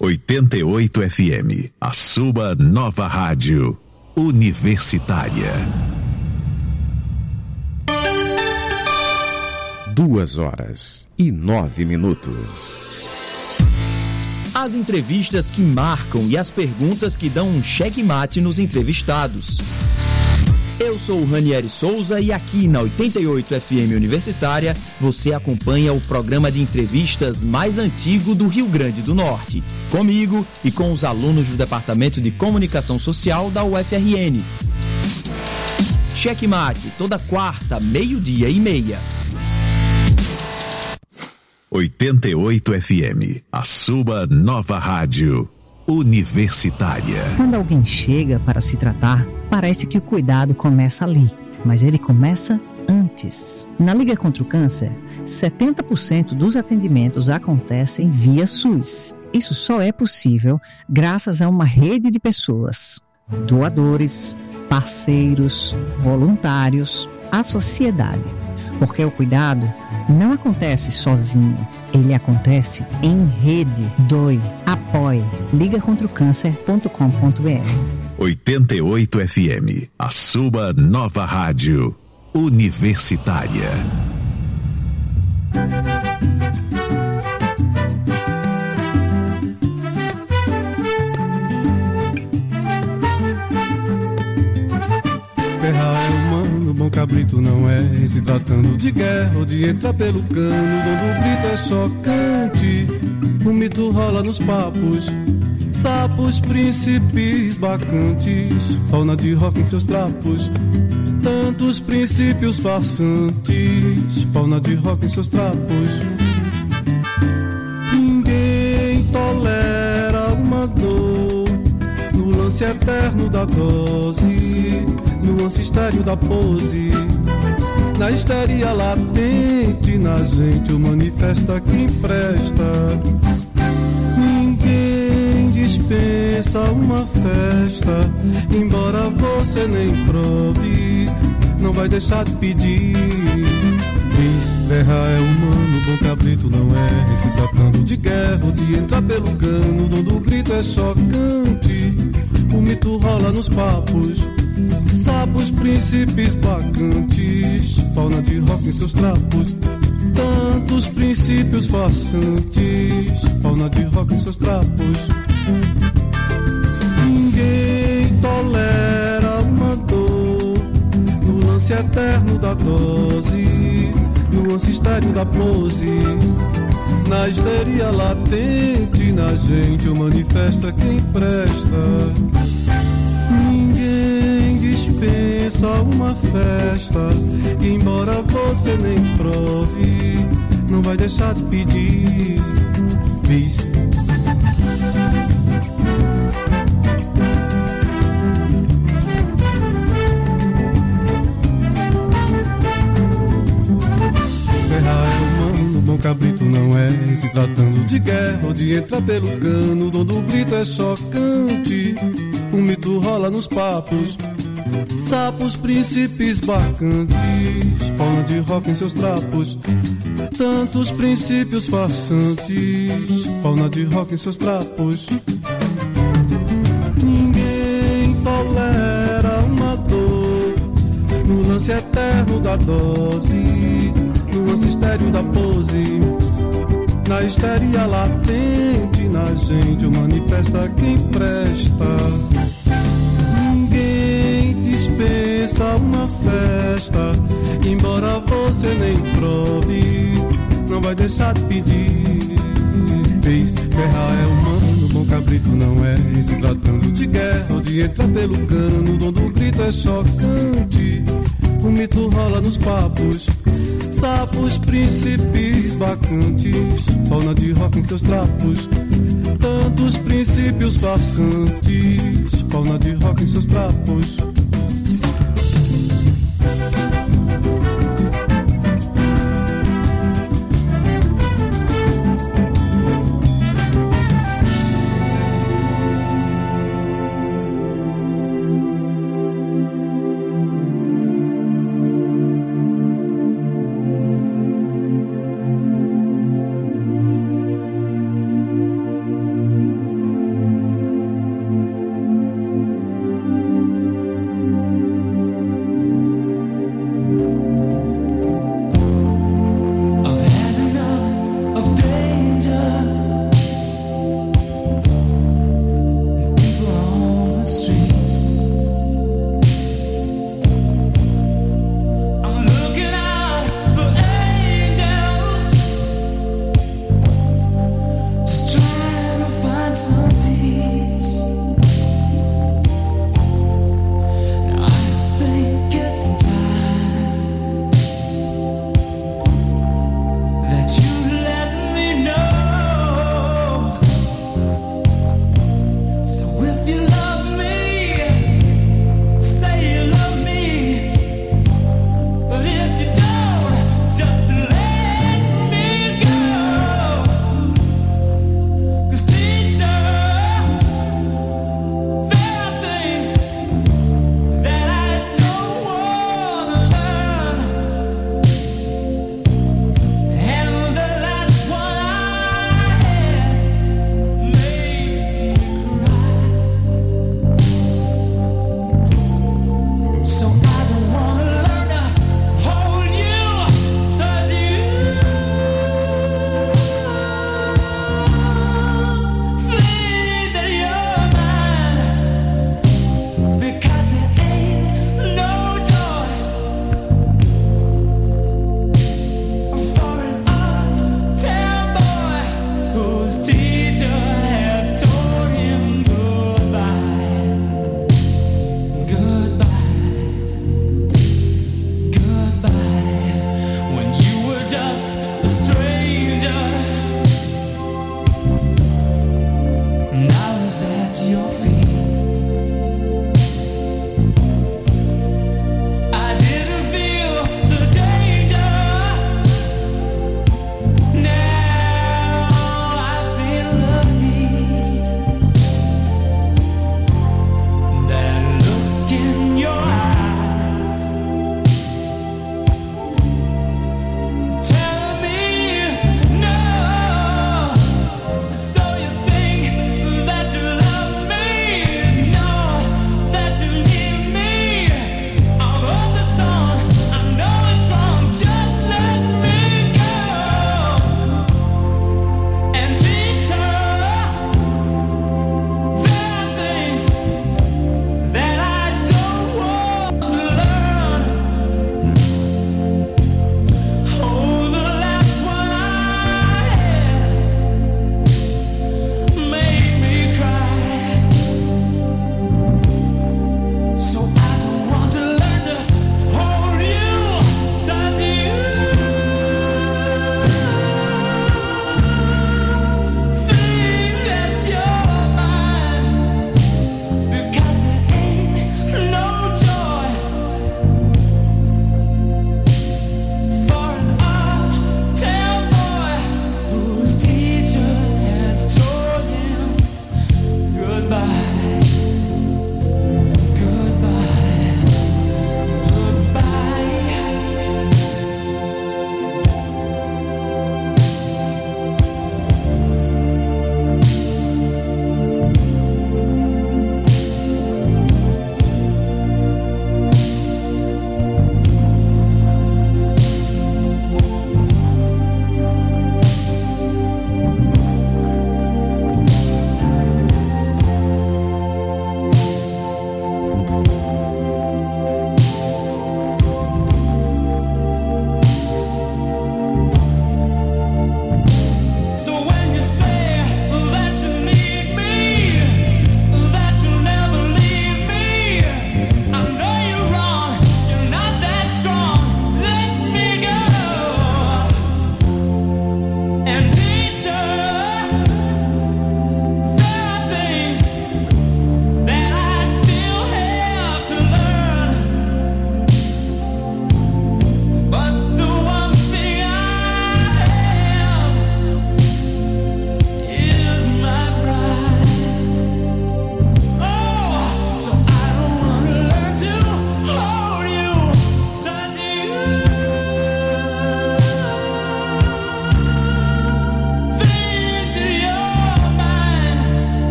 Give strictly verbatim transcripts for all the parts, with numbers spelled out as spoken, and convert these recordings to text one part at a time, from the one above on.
oitenta e oito F M, a sua nova rádio universitária. Duas horas e nove minutos. As entrevistas que marcam e as perguntas que dão um checkmate nos entrevistados. Eu sou o Ranieri Souza e aqui na oitenta e oito F M Universitária você acompanha o programa de entrevistas mais antigo do Rio Grande do Norte, comigo e com os alunos do Departamento de Comunicação Social da U F R N. Checkmate, toda quarta, meio-dia e meia. oitenta e oito F M, a sua nova rádio universitária. Quando alguém chega para se tratar, parece que o cuidado começa ali, mas ele começa antes. Na Liga contra o Câncer, setenta por cento dos atendimentos acontecem via SUS. Isso só é possível graças a uma rede de pessoas, doadores, parceiros, voluntários, a sociedade. Porque o cuidado não acontece sozinho, ele acontece em rede. Doe, apoie. liga contra o câncer ponto com ponto b r. oitenta e oito F M, a sua nova rádio universitária. Guerra é humano, bom cabrito não é. Se tratando de guerra ou de entrar pelo cano, o dom do grito é chocante. O mito rola nos papos. Sapos, príncipes, bacantes, fauna de rock em seus trapos. Tantos princípios farsantes, fauna de rock em seus trapos. Ninguém tolera uma dor no lance eterno da dose, no lance estéreo da pose. Na histeria latente na gente o manifesta quem presta. Ninguém dispensa uma festa, embora você nem prove, não vai deixar de pedir. Diz, guerra é humano, bom cabrito não é. Se tratando de guerra ou de entrar pelo cano, o dom do grito é chocante. O mito rola nos papos. Sapos, príncipes, bacantes, fauna de rock em seus trapos. Tantos princípios farsantes, fauna de rock em seus trapos. Ninguém tolera uma dor no lance eterno da dose, no lance estéreo da pose. Na histeria latente na gente o manifesta quem presta. Ninguém dispensa uma festa, embora você nem prove, não vai deixar de pedir. Bis. Guerra é humano, bom cabrito não é. Se tratando de guerra ou de entrar pelo cano, o dom do grito é chocante. O mito rola nos papos. Sapos, príncipes, bacantes, fauna de rock em seus trapos. Tantos princípios farsantes, fauna de rock em seus trapos. Ninguém tolera uma dor no lance eterno da dose, no lance estéreo da pose. Na histeria latente na gente o manifesta quem presta. Ninguém dispensa uma festa, embora você nem prove, não vai deixar de pedir. Vez, guerra é humano, bom cabrito não é. Se tratando de guerra ou de entrar pelo cano, o dom do grito é chocante. O mito rola nos papos. Sapos, príncipes, bacantes, fauna de rock em seus trapos. Tantos princípios farsantes, fauna de rock em seus trapos.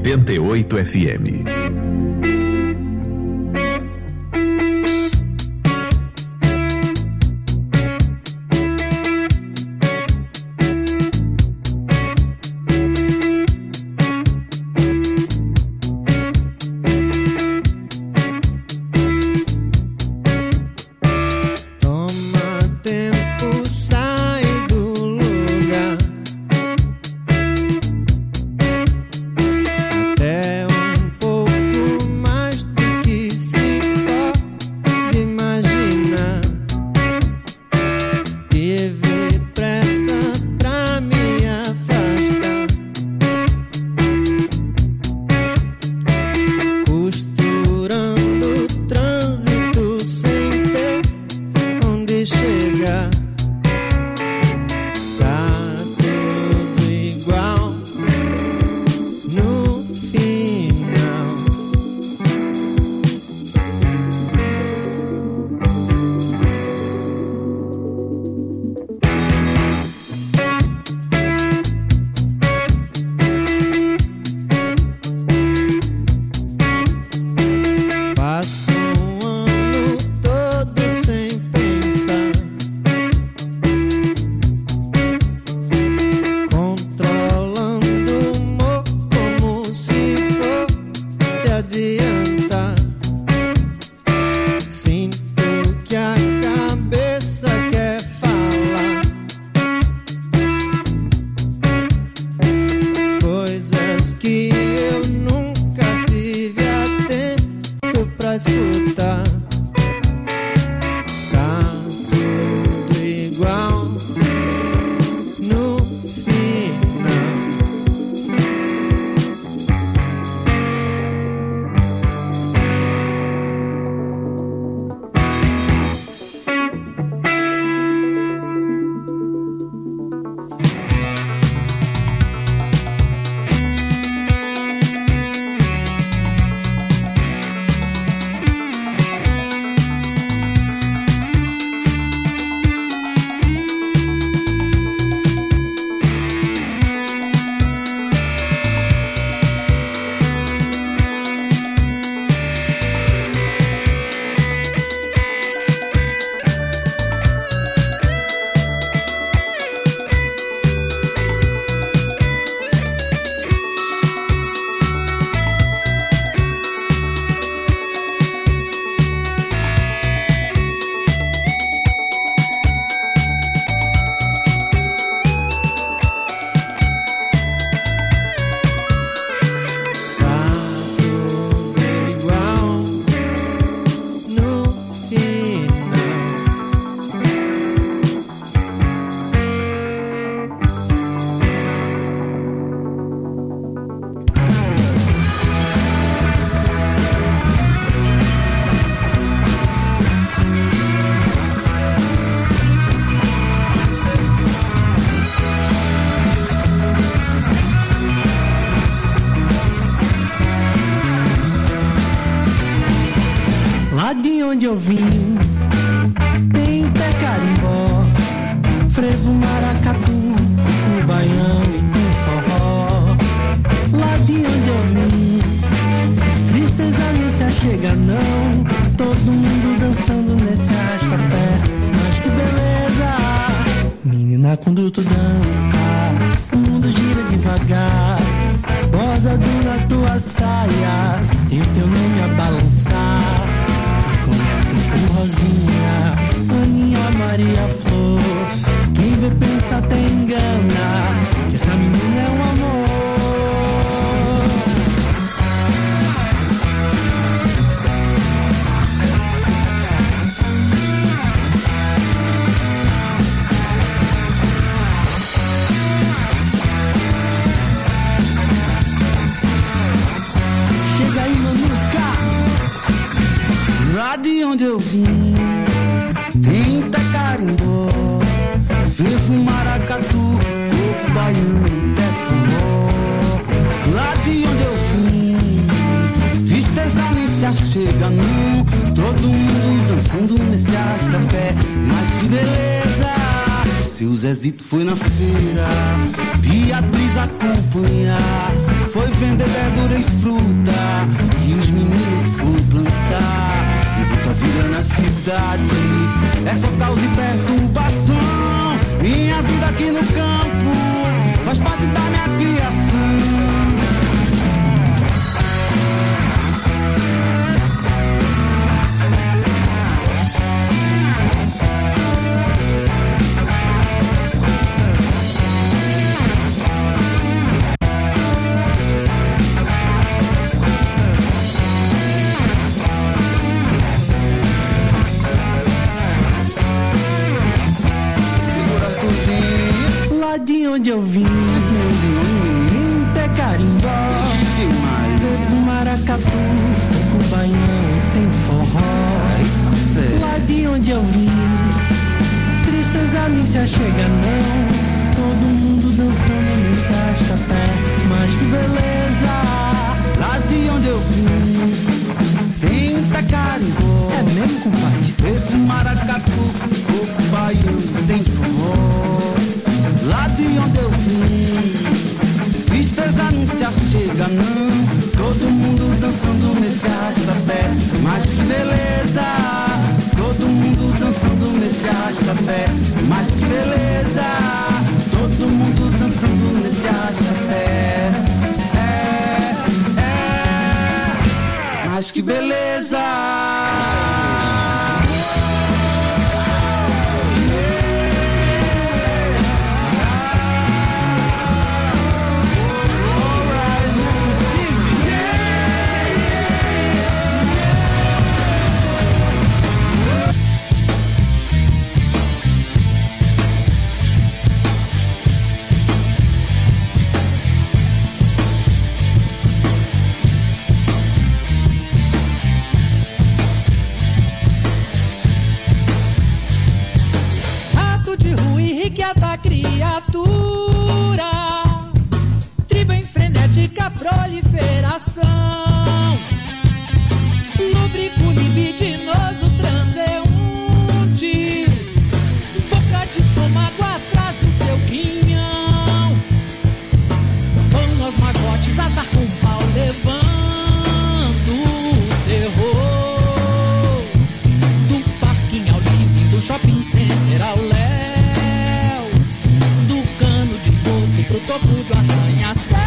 oitenta e oito F M. Lá de onde eu vim tem pé carimbó, frevo, maracatu, cucu, baião e tem forró. Lá de onde eu vim, tristeza nem se achega não, todo mundo dançando nesse arrasta-pé, mas que beleza. Menina, quando tu dança, o mundo gira devagar, bordado na tua saia, tem o teu nome a balançar. Conhecem por Rosinha, Aninha, Maria Flor. Quem vê pensa até engana, que essa menina é um amor. Chega aí, Manuca. Lá de onde eu vim tem Itacarimbó, frevo, maracatu, coco, baiano, até forró. Lá de onde eu vim, tristeza nem se achega não, todo mundo dançando nesse arrasta-pé, mas que beleza. Seu Zezito foi na feira, Beatriz acompanhar, foi vender verdura e fruta e os meninos fui plantar. Enquanto a vida na cidade é só caos e perturbação. Minha vida aqui no campo faz parte da minha criação. De onde eu vim, em Tecarimbó, Devo Maracatu, Cubaião, tem forró. Lá de onde eu vim, tristeza nem se achega não. Todo mundo dançando nesse arrasta-pé, mas que beleza. Lá de onde eu vim, tem Tecarimbó. É mesmo, compadre? Devo Maracatu, Cubaião, tem forró. Lá de onde eu vim, tristeza não se achega não. Todo mundo dançando nesse arrasta-pé, mas que beleza. Todo mundo dançando nesse arrasta-pé, mas que beleza. Todo mundo dançando nesse arrasta-pé, é, é, mas que beleza. Da criatura, tribo em frenética proliferação, lúbrico libidinoso transeunte, boca de estômago atrás do seu quinhão, vão aos magotes a dar com pau levando o terror, do parquinho ao living, do shopping center ao léu, pro topo do arranha-céu.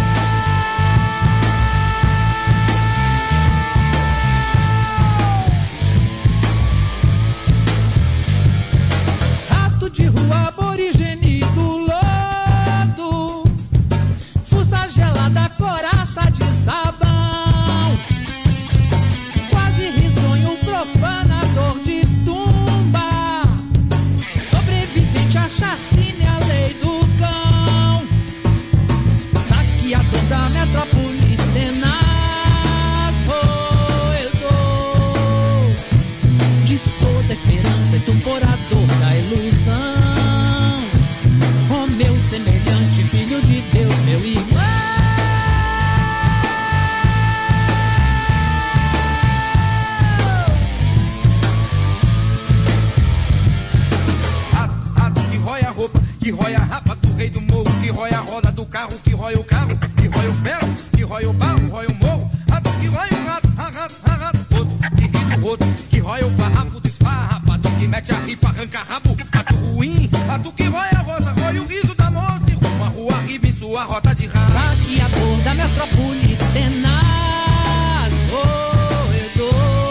Rato de rua aborígene do lodo, fuça gelada, coraça de sabão, quase risonho profanador de tumba, sobrevivente a chacina e a lei do da metrópole tenaz, roedor de toda esperança, estuporador da ilusão, ó meu semelhante, filho de Deus, meu irmão. Rato, rato que rói a roupa, que rói a rapa do rei do morro, que rói a roda do carro, que rói o carro, que rói o ferro, que rói o barro, rói o morro. Rato que rói o rato, rato, rato, rodo, que ri do rodo, que rói o farrapo do esfarrapado, que mete a ripa, arranca rabo, rato ruim. Rato que rói a rosa, rói o riso da moça, e rumo a rua riba em sua rota de rato. Saqueador da metrópole tenaz, roedor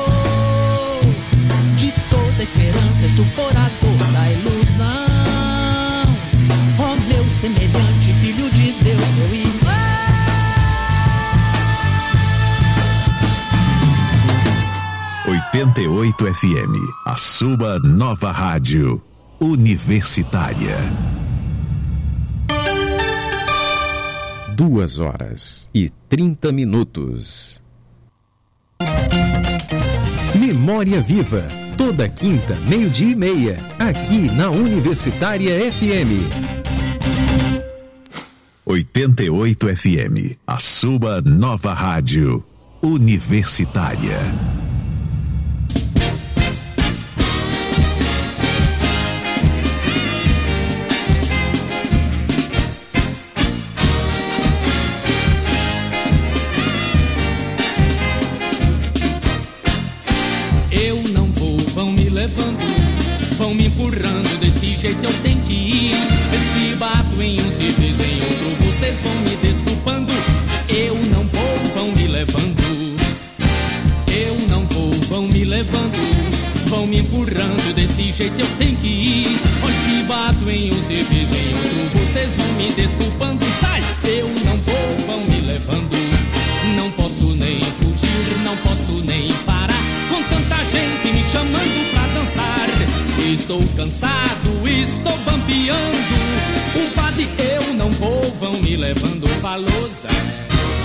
de toda esperança, estuporador da ilusão, ó meu semelhante, filho de Deus, meu irmão. oitenta e oito F M, a sua nova rádio universitária. Duas horas e trinta minutos. Memória Viva, toda quinta, meio-dia e meia, aqui na Universitária F M. oitenta e oito F M, a sua nova rádio universitária. vão me empurrando, desse jeito eu tenho que ir. Se bato em um, se fiz em outro, vocês vão me desculpando. Eu não vou, vão me levando. Eu não vou, vão me levando. Vão me empurrando, desse jeito eu tenho que ir. Onde se bato em um, se fiz em outro, vocês vão me desculpando. Sai! Eu não vou, vão me levando. Não posso nem fugir, não posso nem parar, com tanta gente me chamando pra dançar. Estou cansado, estou bambeando. Compadre, eu não vou, vão me levando. Falou Zé.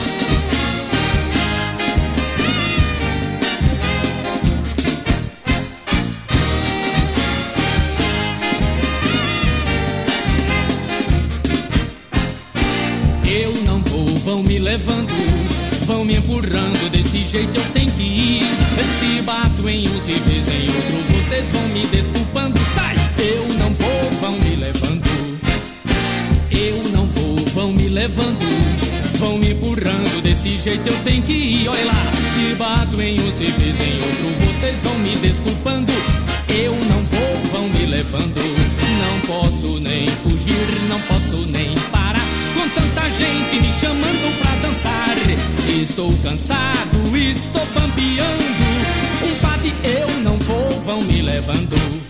Vão me levando, vão me empurrando, desse jeito eu tenho que ir. Se bato em um, se fiz em outro, vocês vão me desculpando. Sai! Eu não vou, vão me levando. Eu não vou, vão me levando. Vão me empurrando, desse jeito eu tenho que ir. Olha lá! Se bato em um, se fiz em outro, vocês vão me desculpando. Eu não vou, vão me levando. Não posso nem fugir, não posso nem parar, com tanta gente me chamando pra dançar. Estou cansado, estou bambeando. Compadre, eu não vou, vão me levando.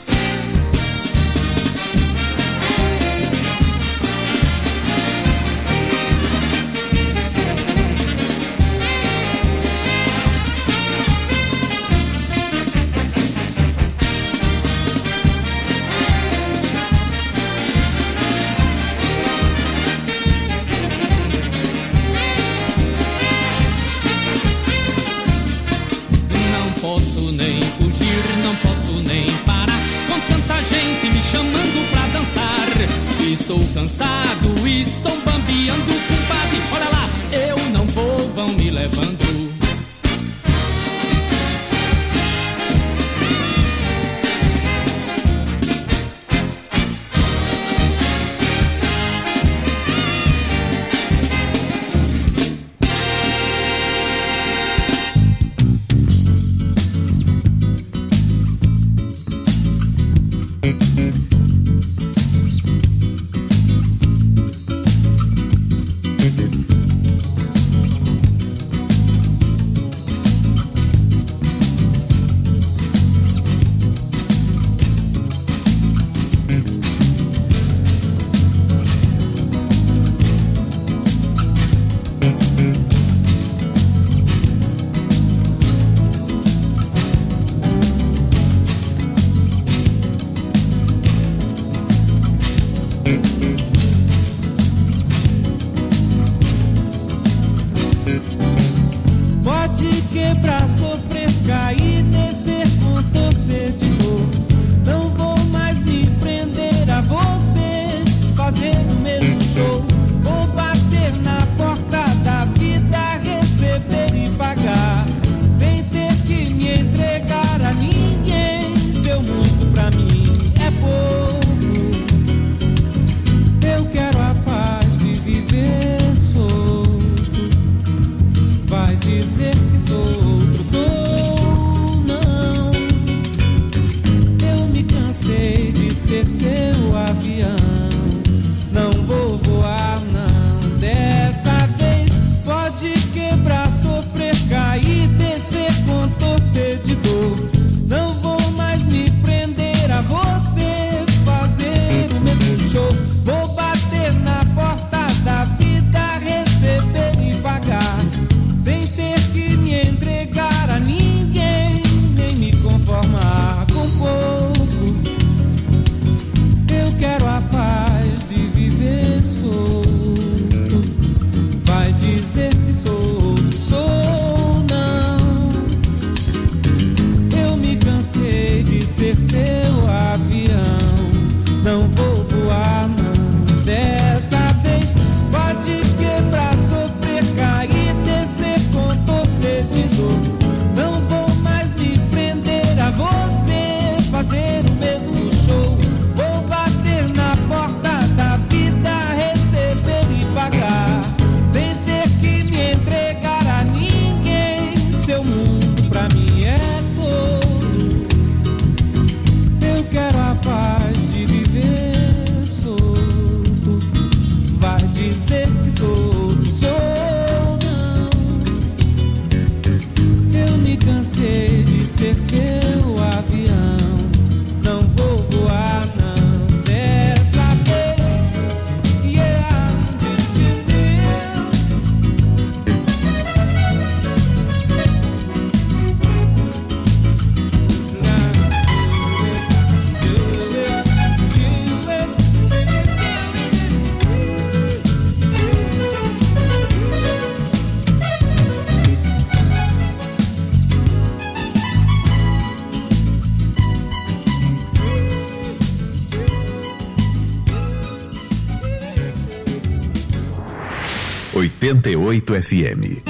Estou cansado, estou bambeando. Compadre, olha lá, eu não vou, vão me levando. Quero a paz. oitenta e oito F M.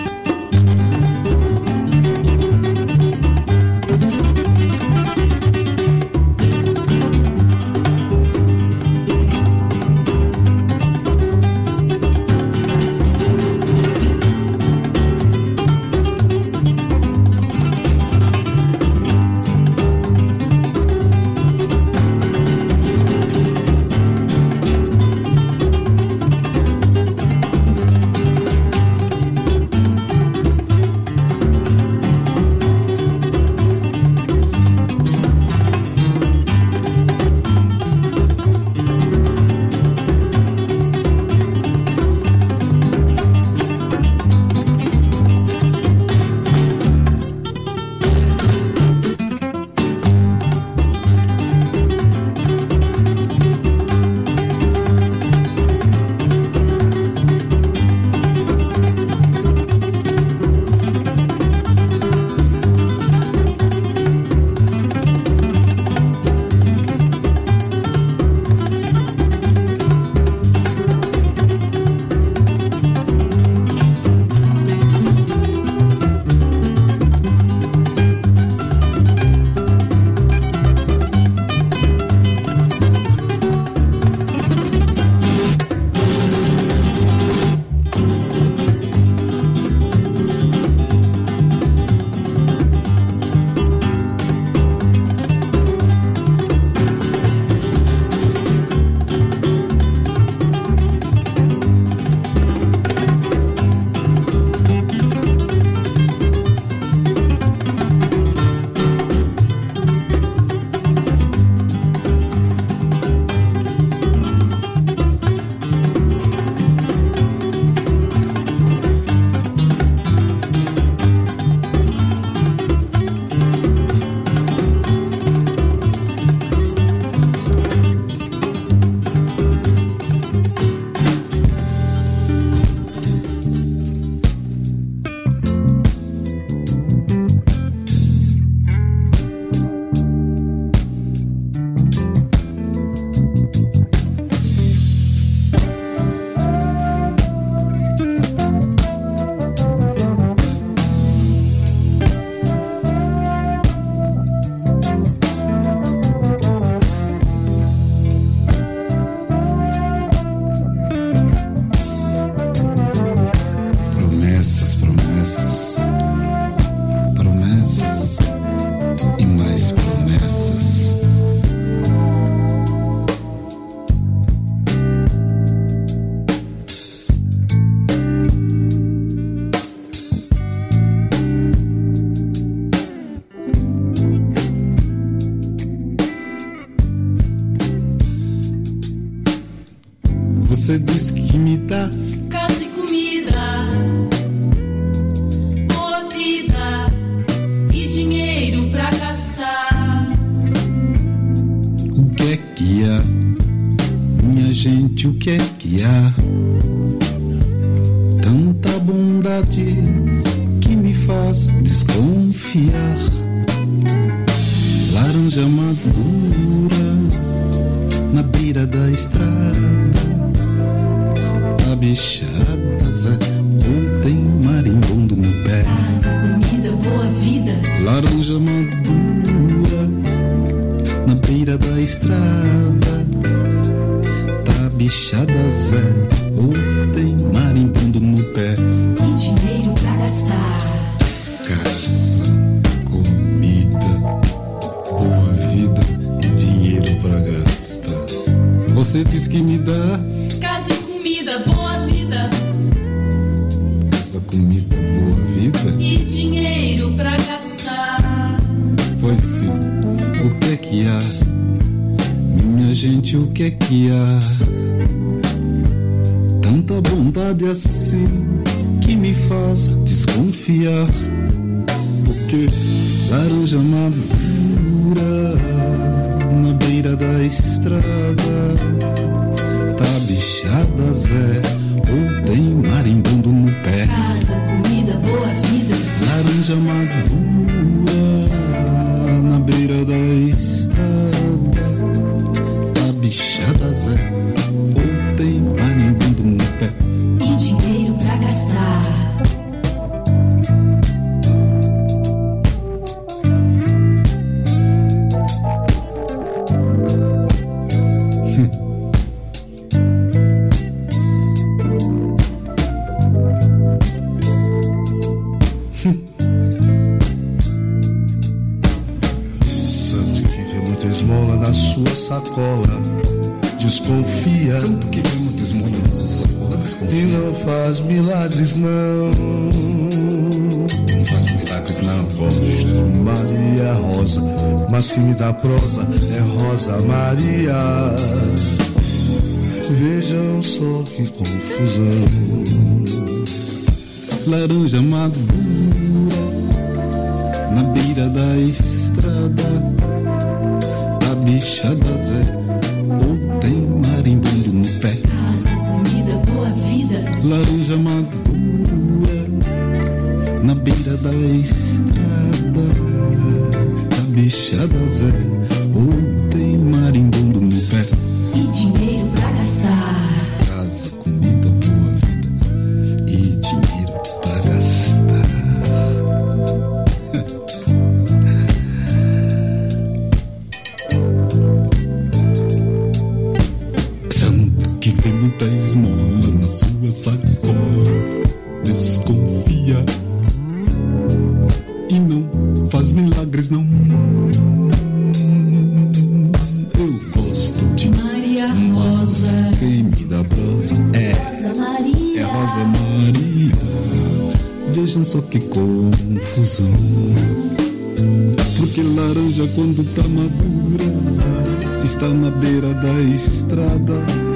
Você diz que me dá casa e comida, boa vida e dinheiro pra gastar. O que é que há, minha gente, o que é que há? Tanta bondade que me faz desconfiar. Laranja madura na beira da estrada, bichada Zé, ou tem marimbondo no pé. Casa, comida, boa vida. Laranja madura na beira da estrada, tá bichada Zé, ou tem marimbondo no pé. E dinheiro pra gastar. Casa, comida, boa vida e dinheiro pra gastar. Você diz que me dá casa e comida, boa vida. Essa comida, boa vida e dinheiro pra gastar. Pois sim, o que é que há? Minha gente, o que é que há? Tanta bondade assim que me faz desconfiar. Porque laranja madura na beira da estrada, tá bichada Zé, ou tem marimbondo no pé. Casa, comida, boa vida. Laranja madura na beira da estrada, tá bichada Zé, ou tem marimbondo no pé. E dinheiro pra gastar. Santo que vê muita esmola na sua sacola, desconfia. Santo que vê muita esmola na sua sacola, desconfia. E não faz milagres não. Não faz milagres não. Gosto Maria Rosa, mas que me dá prosa é Rosa Maria. Vejam só que confusão. Laranja madura na beira da estrada, a bicha da Zé ou tem marimbondo no pé. Casa, comida, boa vida. Laranja madura na beira da estrada, a bicha da Zé ou tem marimbondo no pé. E dinheiro pra gastar. Casa, comida, boa vida e dinheiro pra gastar. Santo que vê muita esmola na sua sacola, desconfia e não faz milagres não. Eu gosto de Maria Rosa, mas quem me dá prosa é Rosa Maria. É Rosa Maria. Vejam só que confusão. Porque laranja quando tá madura está na beira da estrada,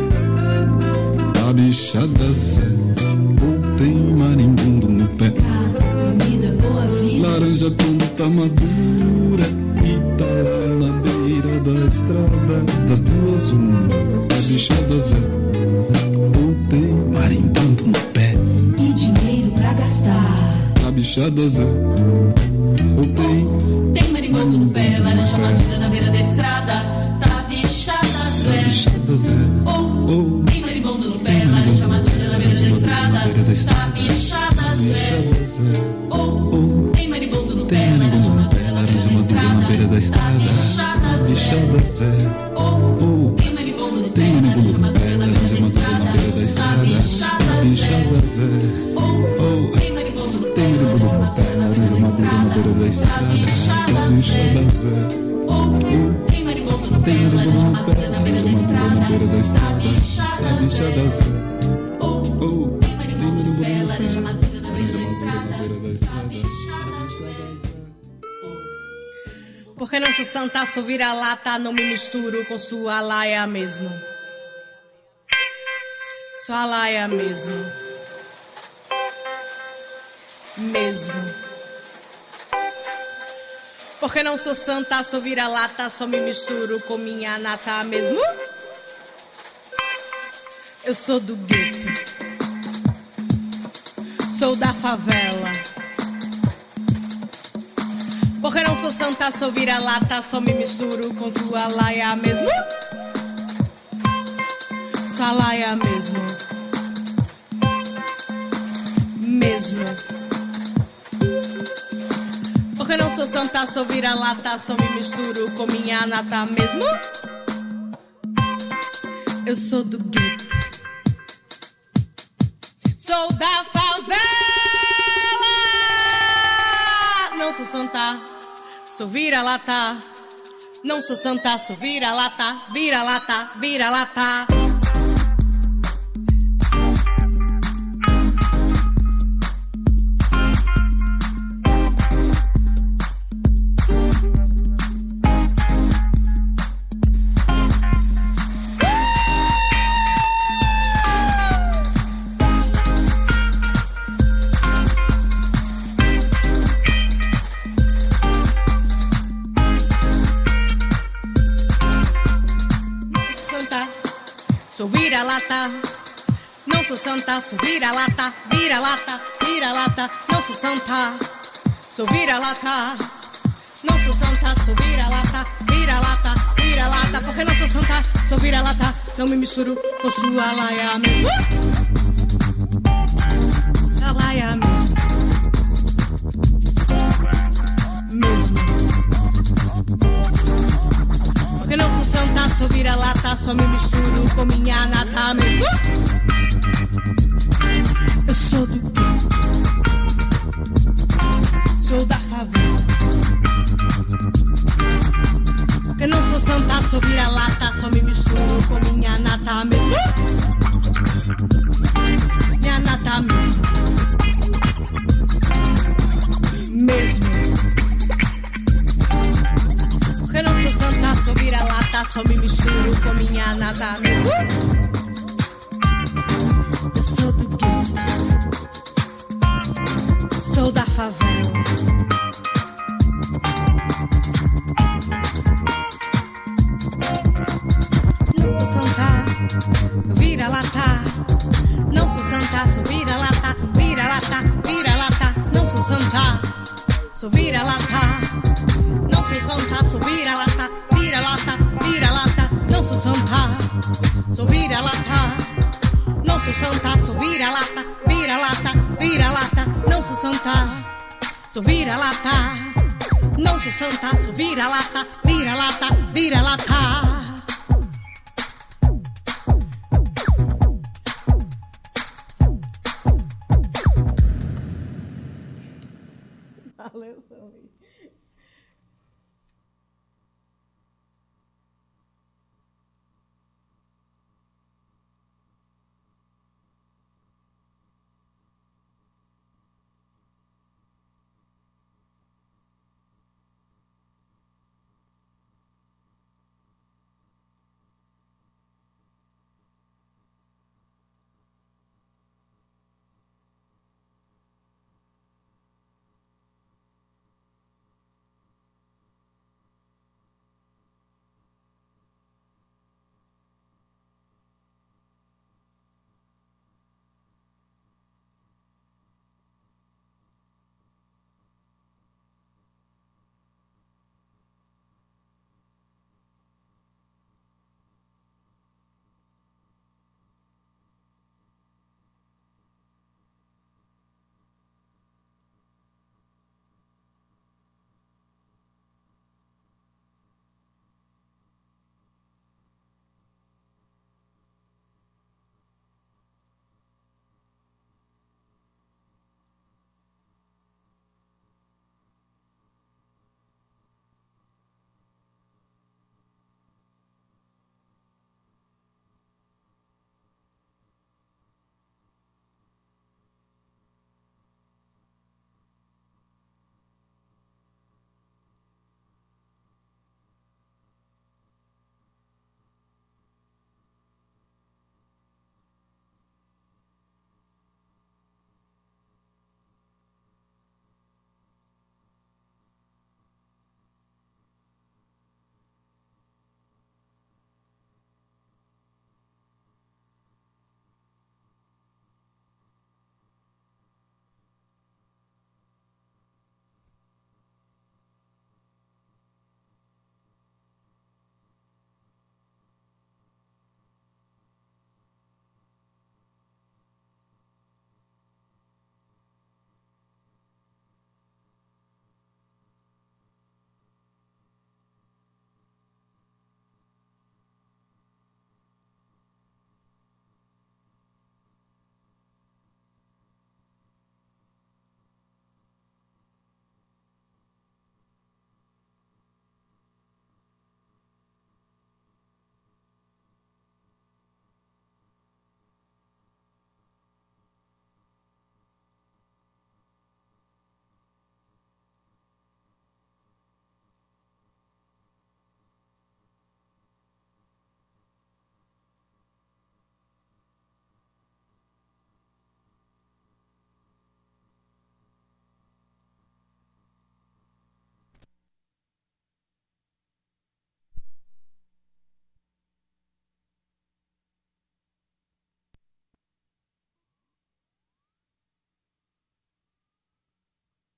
a bicha da Zé ou tem marimbondo no pé. Casa, comida, boa vida. Laranja quando tá madura e tá lá na beira da estrada, das duas uma, a bicha da Zé ou tem marimbondo no pé. E dinheiro pra gastar. A bicha da Zé ou tem Tem marimbondo no pé, laranja madura na beira da estrada. Tá bichada Zé. a bicha da Zé Ou ou tem marimbondo no pé, laranja madura na beira da estrada. Tá bichada Zé. Ou tem marimbondo no pé, laranja madura na beira da estrada. Tá bichada bicha Zé. da Zé Ou tem marimbondo no pé, laranja madura na beira da estrada. Tá bichada Zé. Ou tem marimbondo no pé, laranja madura na beira da estrada. Tá bichada Zé. Ou tem marimbondo no pé, laranja madura na beira da estrada. Tá bichada Zé. Ou tem marimbondo no pé, laranja madura na beira da estrada. Tá bichada Zé. Porque não sou santa, sou vira-lata, não me misturo com sua laia mesmo. Sua laia mesmo. Mesmo. Porque não sou santa, sou vira-lata, só me misturo com minha nata mesmo. Eu sou do gueto. Sou da favela. Porque não sou santa, sou vira-lata, só me misturo com sua laia mesmo. Sua laia mesmo. Mesmo. Porque não sou santa, sou vira-lata, só me misturo com minha nata mesmo. Eu sou do gueto. Sou da favela. Não sou santa, sou vira-lata. Não sou santa, sou vira-lata. Vira-lata, vira-lata. Sou vira-lata, não sou santa, sou vira-lata, vira-lata, vira-lata, não sou santa, sou vira-lata, não sou santa, sou vira-lata, vira-lata, vira-lata, porque não sou santa, sou vira-lata, não me misturo com sua laia mesmo, a laia mesmo, mesmo, porque não sou santa, sou vira-lata, só me misturo com minha nata mesmo. Eu sou do gueto. sou vira-lata, só me misturo com minha nata mesmo. Minha nata mesmo. Mesmo. Porque não sou santa, sou vira-lata, só me misturo com minha nata mesmo. Eu sou do gueto, sou da favela. Não sou santa, vira-lata. Não sou santa, sou vira-lata, vira-lata, vira-lata. Não sou santa, sou vira-lata. Não sou santa, sou vira-lata, vira-lata, vira-lata. Não sou santa, sou vira-lata. Não sou santa, sou vira-lata, vira-lata, vira-lata. Não sou santa, sou vira-lata. Não sou santa, sou vira-lata, vira-lata, vira-lata. Valeu, Samir.